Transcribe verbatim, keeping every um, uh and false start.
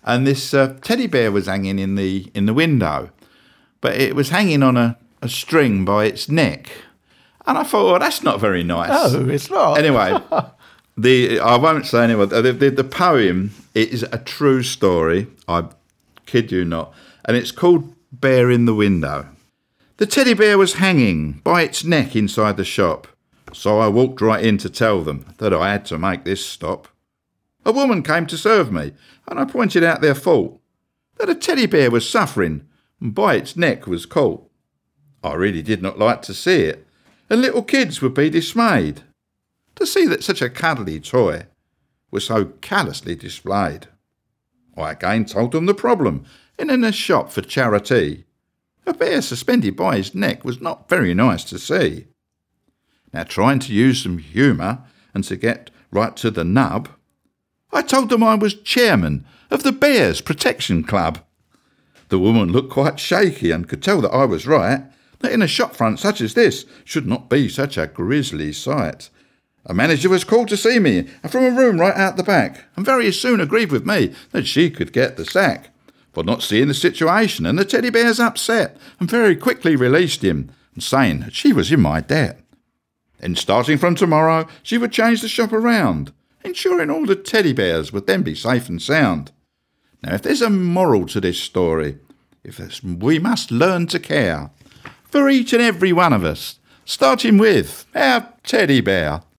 and this uh, teddy bear was hanging in the in the window, but it was hanging on a, a string by its neck. And I thought, well, that's not very nice. No, it's not. Anyway, the I won't say anymore. The, the, the poem is a true story. I kid you not. And it's called Bear in the Window. The teddy bear was hanging by its neck inside the shop. So I walked right in to tell them that I had to make this stop. A woman came to serve me, and I pointed out their fault, that a teddy bear was suffering and by its neck was caught. I really did not like to see it, and little kids would be dismayed to see that such a cuddly toy was so callously displayed. I again told them the problem, and in a shop for charity, a bear suspended by his neck was not very nice to see. Now, trying to use some humour and to get right to the nub, I told them I was chairman of the Bears Protection Club. The woman looked quite shaky and could tell that I was right, that in a shop front such as this should not be such a grisly sight. A manager was called to see me from a room right out the back, and very soon agreed with me that she could get the sack for not seeing the situation and the teddy bear's upset, and very quickly released him, and saying that she was in my debt. Then starting from tomorrow, she would change the shop around, ensuring all the teddy bears would then be safe and sound. Now, if there's a moral to this story, if it's, we must learn to care for each and every one of us, starting with our teddy bear.